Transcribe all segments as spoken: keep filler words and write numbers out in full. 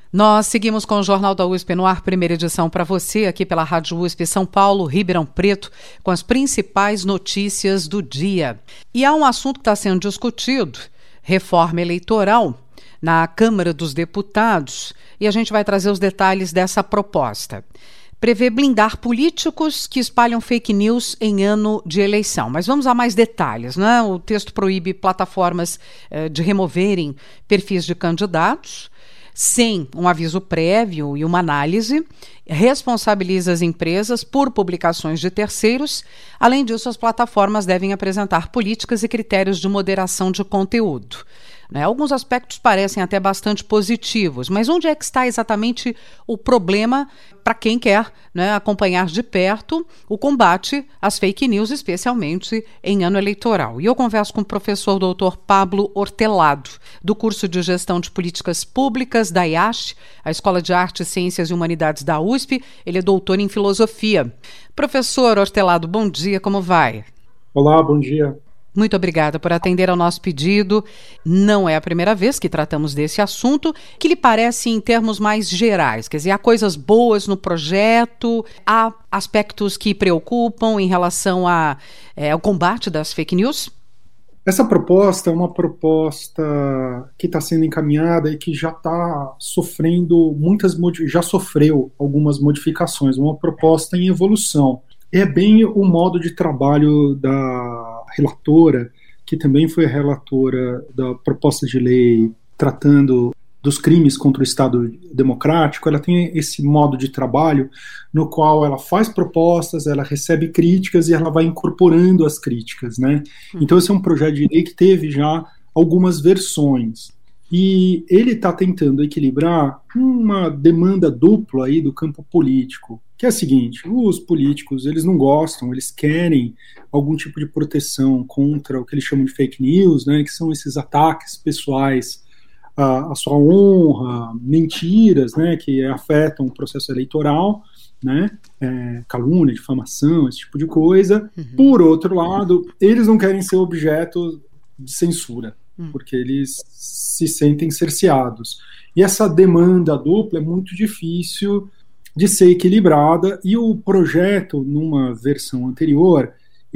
Nós seguimos com o Jornal da U S P no ar, primeira edição para você, aqui pela Rádio U S P São Paulo, Ribeirão Preto, com as principais notícias do dia. E há um assunto que está sendo discutido, reforma eleitoral, na Câmara dos Deputados, e a gente vai trazer os detalhes dessa proposta. Prevê blindar políticos que espalham fake news em ano de eleição. Mas vamos a mais detalhes, né? O texto proíbe plataformas eh, de removerem perfis de candidatos, sem um aviso prévio e uma análise, responsabiliza as empresas por publicações de terceiros. Além disso, as plataformas devem apresentar políticas e critérios de moderação de conteúdo. Né? Alguns aspectos parecem até bastante positivos, mas onde é que está exatamente o problema para quem quer, né, acompanhar de perto o combate às fake news, especialmente em ano eleitoral? E eu converso com o professor doutor Pablo Hortelado, do curso de Gestão de Políticas Públicas da I A S H, a Escola de Artes, Ciências e Humanidades da U S P. Ele é doutor em Filosofia. Professor Hortelado, bom dia, como vai? Olá, bom dia. Muito obrigada por atender ao nosso pedido. Não é a primeira vez que tratamos desse assunto. Que lhe parece em termos mais gerais? Quer dizer, há coisas boas no projeto, há aspectos que preocupam em relação a, é, ao combate das fake news? Essa proposta é uma proposta que está sendo encaminhada e que já está sofrendo muitas, já sofreu algumas modificações, uma proposta em evolução. É bem o modo de trabalho da relatora, que também foi a relatora da proposta de lei tratando dos crimes contra o Estado Democrático. Ela tem esse modo de trabalho no qual ela faz propostas, ela recebe críticas e ela vai incorporando as críticas, né? Então esse é um projeto de lei que teve já algumas versões. E ele está tentando equilibrar uma demanda dupla aí do campo político, que é a seguinte: os políticos, eles não gostam, eles querem algum tipo de proteção contra o que eles chamam de fake news, né, que são esses ataques pessoais à, à sua honra, mentiras, né, que afetam o processo eleitoral, né, é, calúnia, difamação, esse tipo de coisa. Uhum. Por outro lado, eles não querem ser objeto de censura, porque eles se sentem cerceados. E essa demanda dupla é muito difícil de ser equilibrada, e o projeto, numa versão anterior,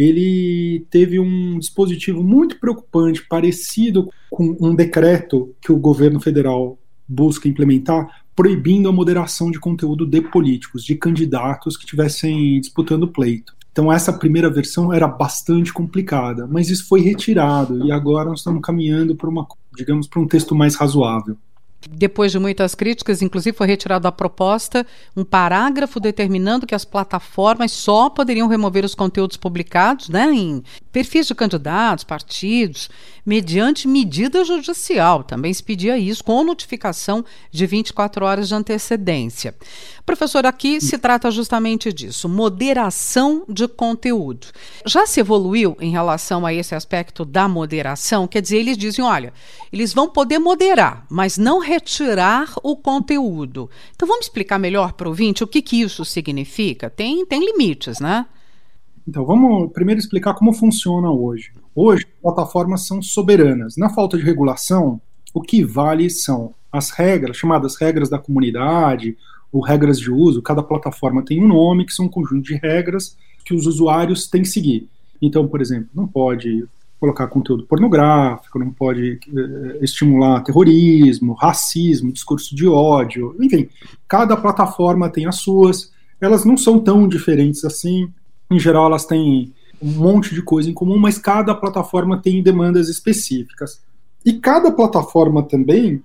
ele teve um dispositivo muito preocupante, parecido com um decreto que o governo federal busca implementar, proibindo a moderação de conteúdo de políticos, de candidatos que estivessem disputando pleito. Então essa primeira versão era bastante complicada, mas isso foi retirado e agora nós estamos caminhando para uma, digamos, para um texto mais razoável. Depois de muitas críticas, inclusive foi retirado da proposta um parágrafo determinando que as plataformas só poderiam remover os conteúdos publicados, né, em perfis de candidatos, partidos, mediante medida judicial. Também se pedia isso com notificação de vinte e quatro horas de antecedência. Professor, aqui se trata justamente disso, moderação de conteúdo. Já se evoluiu em relação a esse aspecto da moderação? Quer dizer, eles dizem, olha, eles vão poder moderar, mas não retirar o conteúdo. Então vamos explicar melhor para o ouvinte o que, que isso significa? Tem, tem limites, né? Então vamos primeiro explicar como funciona hoje. Hoje, as plataformas são soberanas. Na falta de regulação, o que vale são as regras, chamadas regras da comunidade, ou regras de uso. Cada plataforma tem um nome, que são um conjunto de regras que os usuários têm que seguir. Então, por exemplo, não pode colocar conteúdo pornográfico, não pode eh, estimular terrorismo, racismo, discurso de ódio, enfim, cada plataforma tem as suas. Elas não são tão diferentes assim, em geral elas têm um monte de coisa em comum, mas cada plataforma tem demandas específicas. E cada plataforma também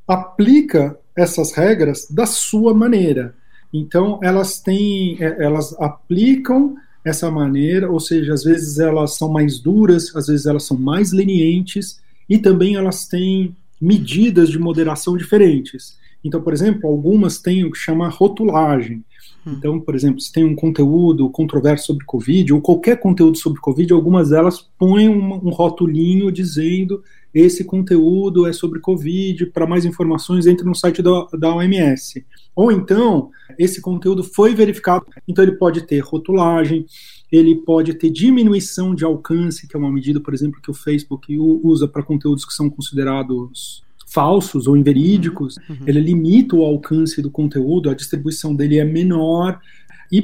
aplica essas regras da sua maneira. Então elas têm, elas aplicam essa maneira, ou seja, às vezes elas são mais duras, às vezes elas são mais lenientes, e também elas têm medidas de moderação diferentes. Então, por exemplo, algumas têm o que chama rotulagem. Então, por exemplo, se tem um conteúdo controverso sobre Covid, ou qualquer conteúdo sobre Covid, algumas delas põem um, um rotulinho dizendo esse conteúdo é sobre Covid, para mais informações entre no site da, da O M S. Ou então, esse conteúdo foi verificado, então ele pode ter rotulagem, ele pode ter diminuição de alcance, que é uma medida, por exemplo, que o Facebook usa para conteúdos que são considerados falsos ou inverídicos, uhum. ele limita o alcance do conteúdo, a distribuição dele é menor e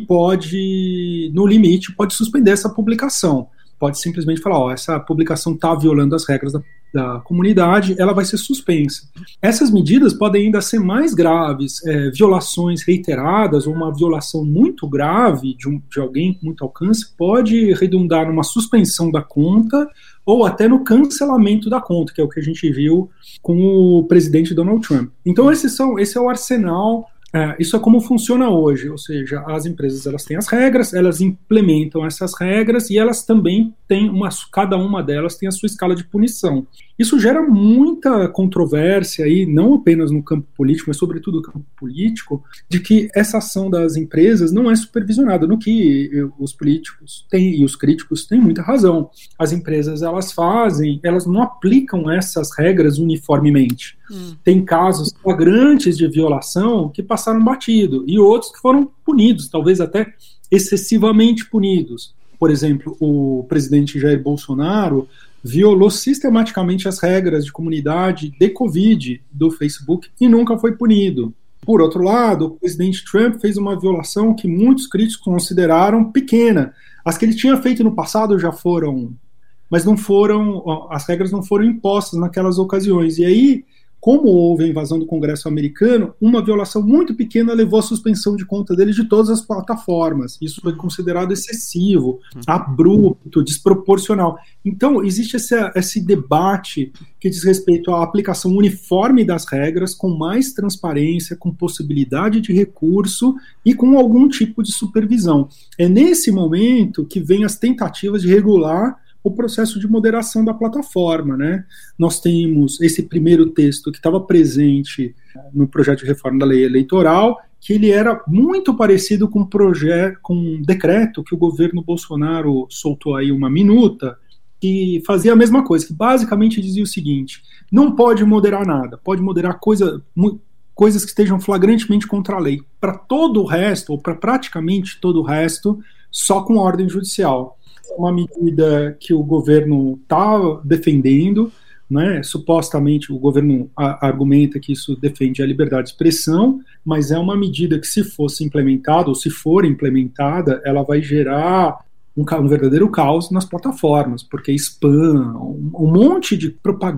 pode, no limite, pode suspender essa publicação. Pode simplesmente falar, ó, essa publicação está violando as regras da, da comunidade, ela vai ser suspensa. Essas medidas podem ainda ser mais graves, é, violações reiteradas ou uma violação muito grave de, um, de alguém com muito alcance pode redundar numa suspensão da conta ou até no cancelamento da conta, que é o que a gente viu com o presidente Donald Trump. Então esses são, esse é o arsenal. É, isso é como funciona hoje, ou seja, as empresas elas têm as regras, elas implementam essas regras e elas também têm, uma, cada uma delas tem a sua escala de punição. Isso gera muita controvérsia, aí, não apenas no campo político, mas sobretudo no campo político, de que essa ação das empresas não é supervisionada, no que os políticos têm, e os críticos têm muita razão. As empresas elas fazem, elas não aplicam essas regras uniformemente. Hum. Tem casos flagrantes de violação que passaram batido, e outros que foram punidos, talvez até excessivamente punidos. Por exemplo, o presidente Jair Bolsonaro violou sistematicamente as regras de comunidade de Covid do Facebook e nunca foi punido. Por outro lado, o presidente Trump fez uma violação que muitos críticos consideraram pequena. As que ele tinha feito no passado já foram, mas não foram, as regras não foram impostas naquelas ocasiões. E aí, como houve a invasão do Congresso americano, uma violação muito pequena levou à suspensão de conta dele de todas as plataformas. Isso foi considerado excessivo, abrupto, desproporcional. Então, existe esse, esse debate que diz respeito à aplicação uniforme das regras, com mais transparência, com possibilidade de recurso e com algum tipo de supervisão. É nesse momento que vem as tentativas de regular o processo de moderação da plataforma, né? Nós temos esse primeiro texto que estava presente no projeto de reforma da lei eleitoral, que ele era muito parecido com um projeto, com um decreto que o governo Bolsonaro soltou aí uma minuta, que fazia a mesma coisa, que basicamente dizia o seguinte: não pode moderar nada, pode moderar coisa, coisas que estejam flagrantemente contra a lei. Para todo o resto, ou para praticamente todo o resto, só com ordem judicial. Uma medida que o governo está defendendo, né? Supostamente o governo a, argumenta que isso defende a liberdade de expressão, mas é uma medida que, se fosse implementada, ou se for implementada, ela vai gerar um, um verdadeiro caos nas plataformas, porque spam, um, um monte de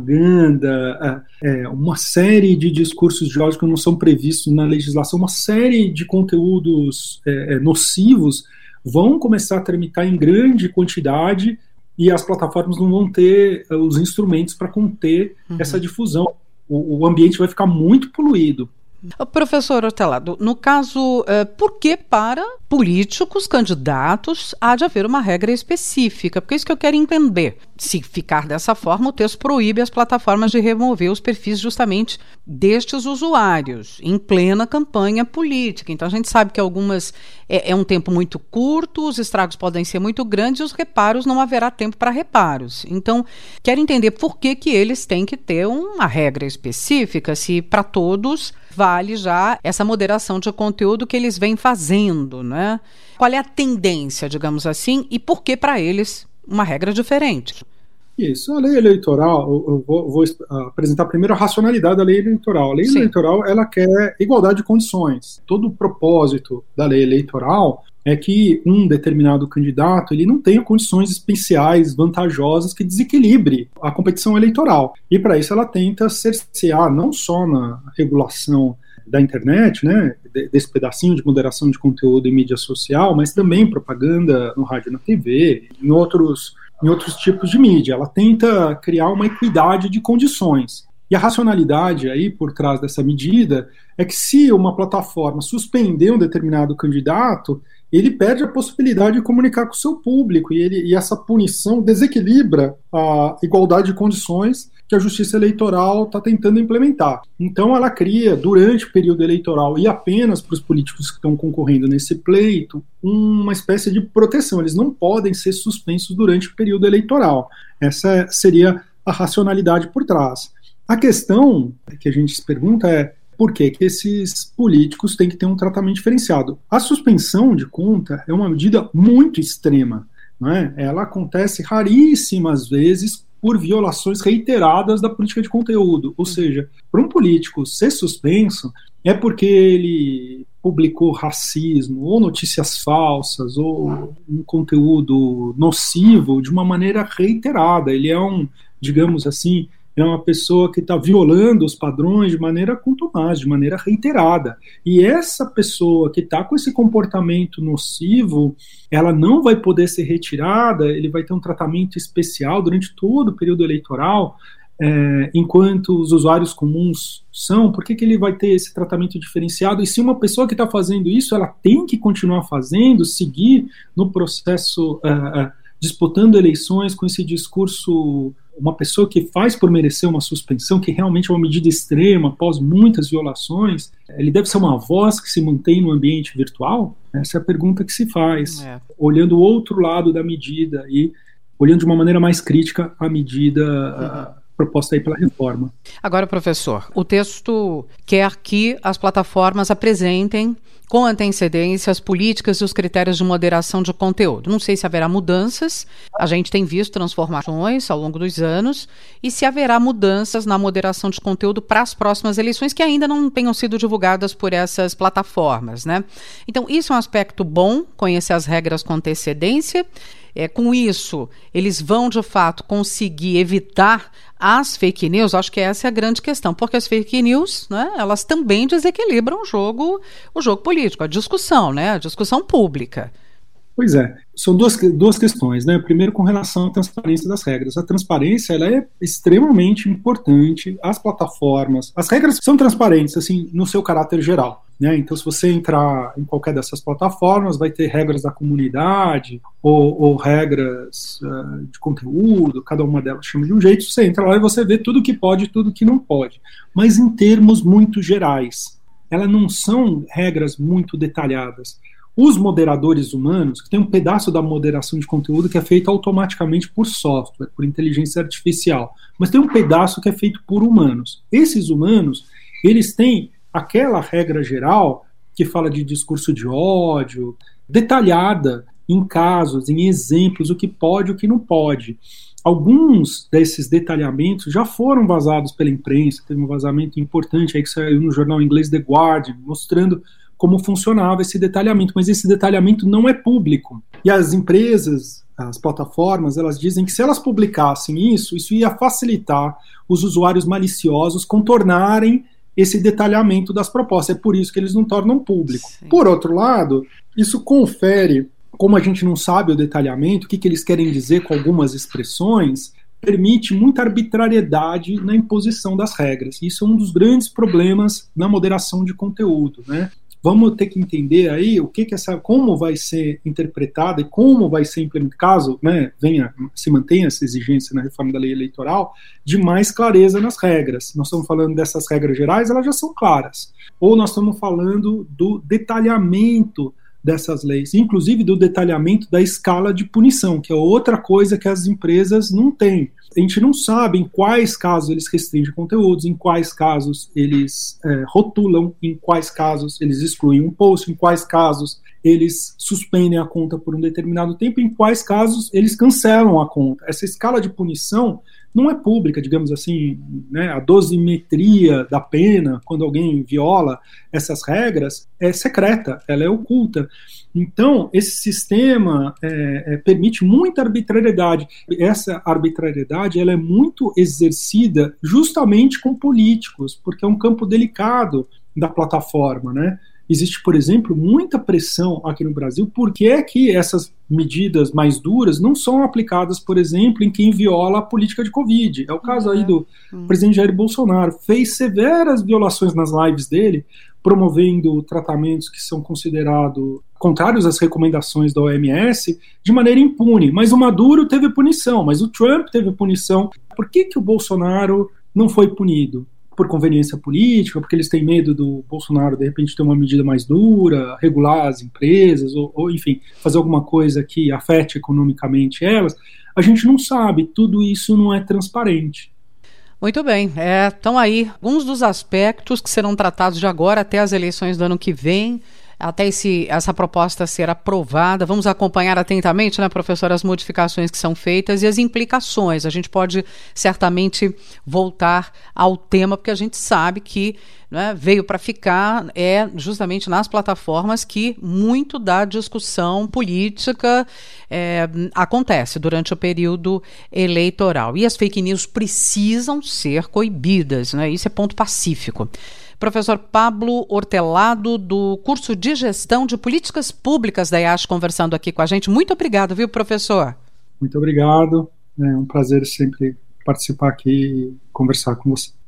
propaganda, é, uma série de discursos de ódio que não são previstos na legislação, uma série de conteúdos é, nocivos vão começar a tramitar em grande quantidade e as plataformas não vão ter uh, os instrumentos para conter uhum. essa difusão. O, o ambiente vai ficar muito poluído. Professor Hortelado, no caso, uh, por que para políticos, candidatos, há de haver uma regra específica? Porque é isso que eu quero entender. Se ficar dessa forma, o texto proíbe as plataformas de remover os perfis justamente destes usuários, em plena campanha política. Então a gente sabe que algumas é, é um tempo muito curto, os estragos podem ser muito grandes e os reparos não haverá tempo para reparos. Então, quero entender por que que eles têm que ter uma regra específica, se para todos vale já essa moderação de conteúdo que eles vêm fazendo, né? Qual é a tendência, digamos assim, e por que para eles uma regra diferente? Isso, a lei eleitoral, eu vou, vou apresentar primeiro a racionalidade da lei eleitoral. A lei Sim. eleitoral, ela quer igualdade de condições. Todo o propósito da lei eleitoral é que um determinado candidato ele não tenha condições especiais, vantajosas, que desequilibre a competição eleitoral. E para isso ela tenta cercear, não só na regulação da internet, né, desse pedacinho de moderação de conteúdo em mídia social, mas também propaganda no rádio e na T V, em outros, em outros tipos de mídia. Ela tenta criar uma equidade de condições. E a racionalidade aí por trás dessa medida é que, se uma plataforma suspender um determinado candidato, ele perde a possibilidade de comunicar com o seu público, e, ele, e essa punição desequilibra a igualdade de condições que a Justiça Eleitoral está tentando implementar. Então ela cria, durante o período eleitoral, e apenas para os políticos que estão concorrendo nesse pleito, uma espécie de proteção. Eles não podem ser suspensos durante o período eleitoral. Essa seria a racionalidade por trás. A questão que a gente se pergunta é: por que que esses políticos têm que ter um tratamento diferenciado? A suspensão de conta é uma medida muito extrema, não é? Ela acontece raríssimas vezes por violações reiteradas da política de conteúdo. Ou seja, para um político ser suspenso é porque ele publicou racismo, ou notícias falsas, ou um conteúdo nocivo de uma maneira reiterada. Ele é um, digamos assim, é uma pessoa que está violando os padrões de maneira contumaz, de maneira reiterada. E essa pessoa que está com esse comportamento nocivo, ela não vai poder ser retirada, ele vai ter um tratamento especial durante todo o período eleitoral, é, enquanto os usuários comuns são. Por que que ele vai ter esse tratamento diferenciado? E se uma pessoa que está fazendo isso, ela tem que continuar fazendo, seguir no processo, uh, uh, disputando eleições com esse discurso, uma pessoa que faz por merecer uma suspensão, que realmente é uma medida extrema, após muitas violações, ele deve ser uma voz que se mantém no ambiente virtual? Essa é a pergunta que se faz, é. olhando o outro lado da medida e olhando de uma maneira mais crítica a medida uhum. proposta aí pela reforma. Agora, professor, o texto quer que as plataformas apresentem com antecedência as políticas e os critérios de moderação de conteúdo. Não sei se haverá mudanças, a gente tem visto transformações ao longo dos anos, e se haverá mudanças na moderação de conteúdo para as próximas eleições que ainda não tenham sido divulgadas por essas plataformas, né? Então, isso é um aspecto bom, conhecer as regras com antecedência. É, com isso, eles vão, de fato, conseguir evitar as fake news. Acho que essa é a grande questão, porque as fake news, né, elas também desequilibram o jogo, o jogo político, a discussão, né, a discussão pública. Pois é, são duas, duas questões, né? Primeiro, com relação à transparência das regras. A transparência, ela é extremamente importante. As plataformas, as regras são transparentes, assim, no seu caráter geral, né? Então, se você entrar em qualquer dessas plataformas, vai ter regras da comunidade ou, ou regras uh, de conteúdo, cada uma delas chama de um jeito. Você entra lá e você vê tudo que pode e tudo que não pode. Mas em termos muito gerais, elas não são regras muito detalhadas. Os moderadores humanos, que tem um pedaço da moderação de conteúdo que é feito automaticamente por software, por inteligência artificial, mas tem um pedaço que é feito por humanos. Esses humanos, eles têm aquela regra geral que fala de discurso de ódio, detalhada em casos, em exemplos, o que pode e o que não pode. Alguns desses detalhamentos já foram vazados pela imprensa, teve um vazamento importante aí que saiu no jornal inglês The Guardian, mostrando como funcionava esse detalhamento, mas esse detalhamento não é público. E as empresas, as plataformas, elas dizem que se elas publicassem isso, isso ia facilitar os usuários maliciosos contornarem esse detalhamento das propostas. É por isso que eles não tornam público. Sim. Por outro lado, isso confere, como a gente não sabe o detalhamento, o que, que eles querem dizer com algumas expressões, permite muita arbitrariedade na imposição das regras. Isso é um dos grandes problemas na moderação de conteúdo, né? Vamos ter que entender aí o que que essa, como vai ser interpretada e como vai ser implementada, caso, né, venha, se mantenha essa exigência na reforma da lei eleitoral, de mais clareza nas regras. Nós estamos falando dessas regras gerais, elas já são claras. Ou nós estamos falando do detalhamento dessas leis, inclusive do detalhamento da escala de punição, que é outra coisa que as empresas não têm. A gente não sabe em quais casos eles restringem conteúdos, em quais casos eles é, rotulam, em quais casos eles excluem um post, em quais casos eles suspendem a conta por um determinado tempo, em quais casos eles cancelam a conta. Essa escala de punição não é pública, digamos assim, né? A dosimetria da pena, quando alguém viola essas regras, é secreta, ela é oculta. Então, esse sistema é, é, permite muita arbitrariedade. Essa arbitrariedade ela é muito exercida justamente com políticos, porque é um campo delicado da plataforma, né? Existe, por exemplo, muita pressão aqui no Brasil. Por que é que essas medidas mais duras não são aplicadas, por exemplo, em quem viola a política de Covid? É o caso aí do uhum. presidente Jair Bolsonaro. Fez severas violações nas lives dele, promovendo tratamentos que são considerados contrários às recomendações da O M S, de maneira impune. Mas o Maduro teve punição, mas o Trump teve punição. Por que que o Bolsonaro não foi punido? Por conveniência política, porque eles têm medo do Bolsonaro, de repente, ter uma medida mais dura, regular as empresas, ou, ou enfim, fazer alguma coisa que afete economicamente elas. A gente não sabe, tudo isso não é transparente. Muito bem, estão é, aí alguns dos aspectos que serão tratados de agora até as eleições do ano que vem. até esse, essa proposta ser aprovada. Vamos acompanhar atentamente, né, professora, as modificações que são feitas e as implicações. A gente pode certamente voltar ao tema, porque a gente sabe que, né, veio para ficar, é justamente nas plataformas que muito da discussão política é, acontece durante o período eleitoral. E as fake news precisam ser coibidas, né? Isso é ponto pacífico. Professor Pablo Hortelado, do curso de Gestão de Políticas Públicas da I A S, conversando aqui com a gente. Muito obrigado, viu, professor? Muito obrigado. É um prazer sempre participar aqui e conversar com você.